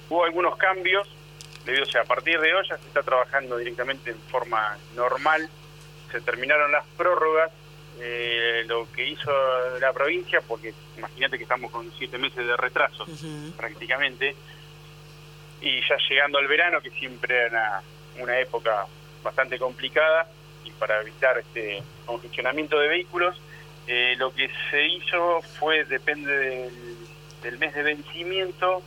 Hubo algunos cambios, debido a partir de hoy ya se está trabajando directamente en forma normal, se terminaron las prórrogas, lo que hizo la provincia, porque imagínate que estamos con 7 meses de retraso prácticamente, y ya llegando al verano, que siempre era una época bastante complicada, y para evitar este congestionamiento de vehículos, lo que se hizo fue, depende del mes de vencimiento,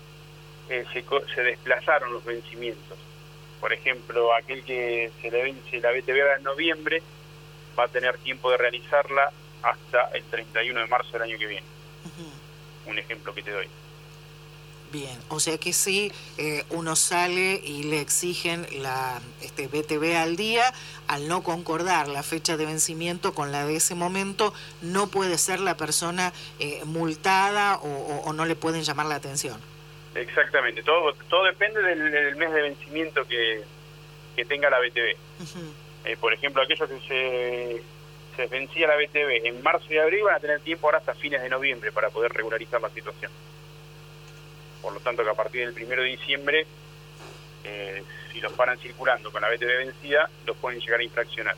se desplazaron los vencimientos. Por ejemplo, aquel que se le vence la BTV en noviembre va a tener tiempo de realizarla hasta el 31 de marzo del año que viene. Un ejemplo que te doy. Bien, o sea que si uno sale y le exigen la BTV al día, al no concordar la fecha de vencimiento con la de ese momento, no puede ser la persona multada o no le pueden llamar la atención. Exactamente, todo depende del mes de vencimiento que tenga la BTV. Por ejemplo, aquellos que se vencía la BTV en marzo y abril van a tener tiempo ahora hasta fines de noviembre para poder regularizar la situación. Por lo tanto, que a partir del 1 de diciembre, si los paran circulando con la BTV vencida, los pueden llegar a infraccionar.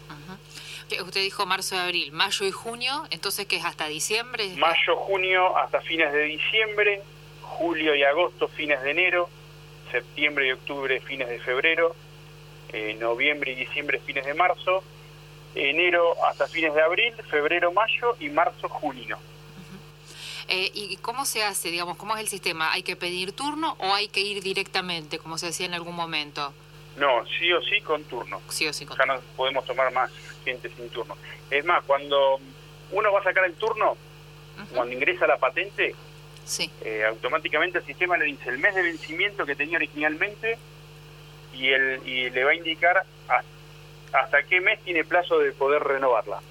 Usted dijo marzo y abril, mayo y junio, entonces ¿qué es hasta diciembre? Mayo, junio hasta fines de diciembre, julio y agosto fines de enero, septiembre y octubre fines de febrero, noviembre y diciembre fines de marzo, enero hasta fines de abril, febrero, mayo y marzo, junio. ¿Y cómo se hace, digamos, cómo es el sistema? ¿Hay que pedir turno o hay que ir directamente, como se decía en algún momento? No, sí o sí con turno. Sí o sí con turno. Ya no podemos tomar más gente sin turno. Es más, cuando uno va a sacar el turno, cuando ingresa la patente, automáticamente el sistema le dice el mes de vencimiento que tenía originalmente y le va a indicar hasta qué mes tiene plazo de poder renovarla.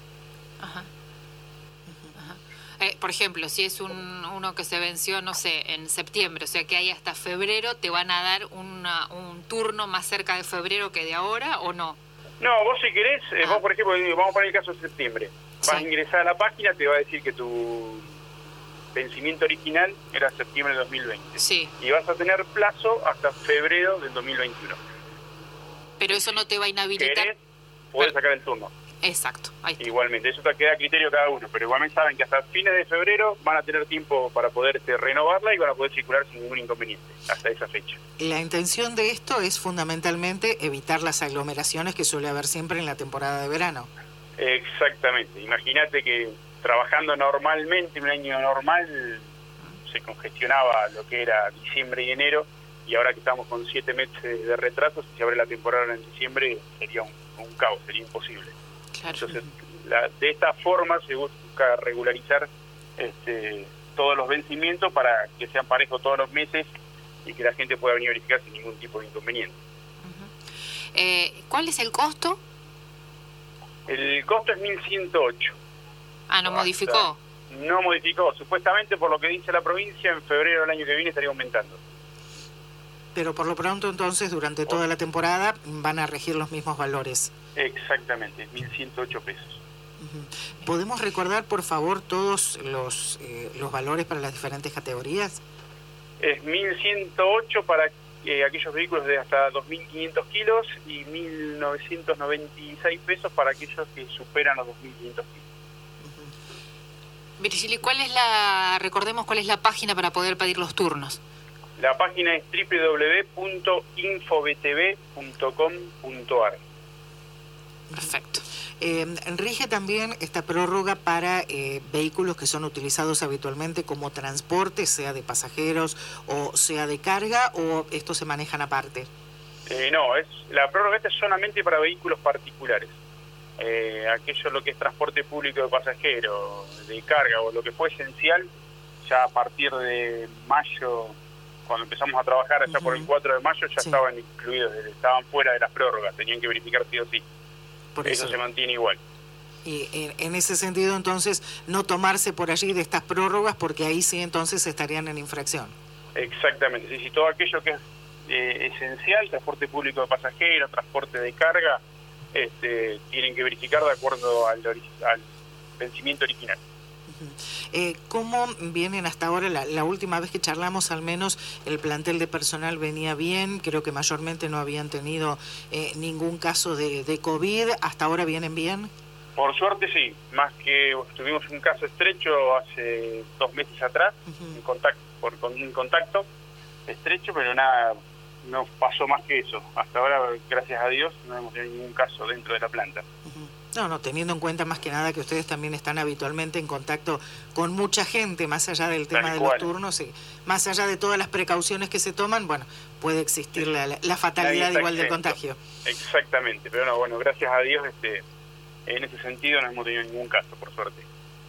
Por ejemplo, si es uno que se venció, no sé, en septiembre, o sea que hay hasta febrero, ¿te van a dar un turno más cerca de febrero que de ahora o no? No, vos si querés, vos por ejemplo, vamos a poner el caso de septiembre, vas a ingresar a la página, te va a decir que tu vencimiento original era septiembre de 2020. Y vas a tener plazo hasta febrero del 2021. Pero eso no te va a inhabilitar. Si querés, podés sacar el turno. Exacto. Ahí está. Igualmente, eso te queda a criterio de cada uno, pero igualmente saben que hasta fines de febrero van a tener tiempo para poder renovarla y van a poder circular sin ningún inconveniente hasta esa fecha. La intención de esto es fundamentalmente evitar las aglomeraciones que suele haber siempre en la temporada de verano. Exactamente. Imagínate que trabajando normalmente, un año normal, se congestionaba lo que era diciembre y enero, y ahora que estamos con 7 meses de retraso, si se abre la temporada en diciembre, sería un caos, sería imposible. Claro. Entonces, de esta forma se busca regularizar todos los vencimientos para que sean parejos todos los meses y que la gente pueda venir a verificar sin ningún tipo de inconveniente. ¿Cuál es el costo? El costo es 1.108. ¿No modificó? No modificó. Supuestamente, por lo que dice la provincia, en febrero del año que viene estaría aumentando. Pero por lo pronto, entonces, durante toda la temporada van a regir los mismos valores. Exactamente, 1.108 pesos. ¿Podemos recordar, por favor, todos los valores para las diferentes categorías? Es 1.108 para aquellos vehículos de hasta 2.500 kilos y 1.996 pesos para aquellos que superan los 2.500 kilos. Virgili, recordemos cuál es la página para poder pedir los turnos. La página es www.infobtv.com.ar. Perfecto. Rige también esta prórroga para vehículos que son utilizados habitualmente como transporte, sea de pasajeros o sea de carga, o estos se manejan aparte. No, la prórroga esta es solamente para vehículos particulares. Aquello lo que es transporte público de pasajeros, de carga o lo que fue esencial, ya a partir de mayo, cuando empezamos a trabajar allá por el 4 de mayo, ya estaban incluidos, estaban fuera de las prórrogas, tenían que verificar sí o sí. Por eso se mantiene igual. Y en ese sentido, entonces, no tomarse por allí de estas prórrogas, porque ahí sí entonces estarían en infracción. Exactamente, sí, todo aquello que es esencial, transporte público de pasajeros, transporte de carga, tienen que verificar de acuerdo al vencimiento original. ¿Cómo vienen hasta ahora? La última vez que charlamos, al menos, el plantel de personal venía bien. Creo que mayormente no habían tenido ningún caso de COVID. ¿Hasta ahora vienen bien? Por suerte sí, más que tuvimos un caso estrecho hace 2 meses atrás, en contacto estrecho, pero nada, no pasó más que eso. Hasta ahora, gracias a Dios, no hemos tenido ningún caso dentro de la planta. No, teniendo en cuenta más que nada que ustedes también están habitualmente en contacto con mucha gente, más allá del tema de los turnos, y más allá de todas las precauciones que se toman, bueno, puede existir la fatalidad igual del contagio. Exactamente, pero no, bueno, gracias a Dios en ese sentido no hemos tenido ningún caso, por suerte.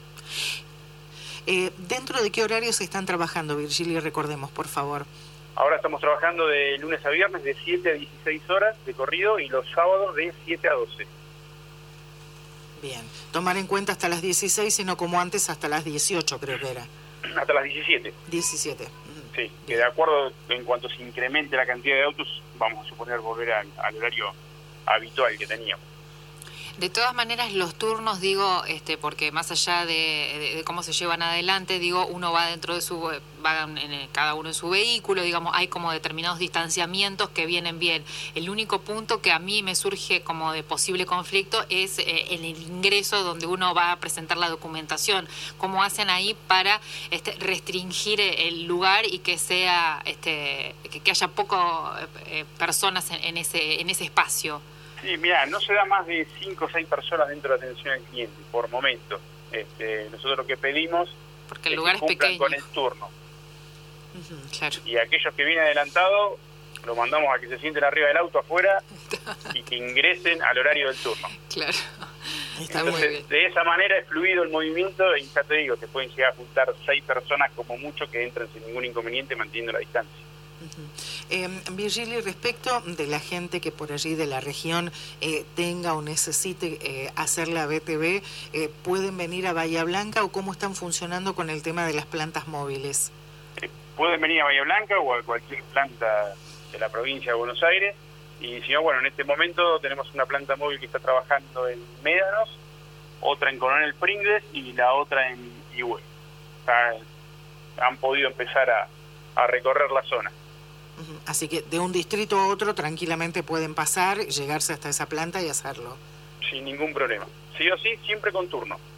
¿Dentro de qué horarios están trabajando, Virgilio? Recordemos, por favor. Ahora estamos trabajando de lunes a viernes de 7 a 16 horas de corrido y los sábados de 7 a 12. Bien, tomar en cuenta hasta las 16 y no como antes hasta las 18, creo que era. Hasta las 17. 17. Sí, que de acuerdo, en cuanto se incremente la cantidad de autos, vamos a suponer volver al horario habitual que teníamos. De todas maneras, los turnos, digo, porque más allá de cómo se llevan adelante, digo, uno va dentro de cada uno en su vehículo, digamos, hay como determinados distanciamientos que vienen bien. El único punto que a mí me surge como de posible conflicto es en el ingreso donde uno va a presentar la documentación. ¿Cómo hacen ahí para restringir el lugar y que sea que haya poco personas en ese espacio? Sí, mira, no se da más de 5 o 6 personas dentro de atención al cliente por momento. Nosotros lo que pedimos porque el lugar es pequeño, con el turno. Claro. Y aquellos que vienen adelantados, lo mandamos a que se sienten arriba del auto afuera y que ingresen al horario del turno. Claro. Está Entonces, muy bien. De esa manera es fluido el movimiento y ya te digo, se pueden llegar a juntar 6 personas como mucho que entran sin ningún inconveniente manteniendo la distancia. Virgilio, respecto de la gente que por allí de la región tenga o necesite hacer la BTV, ¿pueden venir a Bahía Blanca o cómo están funcionando con el tema de las plantas móviles? Pueden venir a Bahía Blanca o a cualquier planta de la provincia de Buenos Aires, y si no, bueno, en este momento tenemos una planta móvil que está trabajando en Médanos, otra en Coronel Pringles y la otra en Higüey. Han podido empezar a recorrer la zona. Así que de un distrito a otro tranquilamente pueden pasar, llegarse hasta esa planta y hacerlo. Sin ningún problema. Sí o sí, siempre con turno.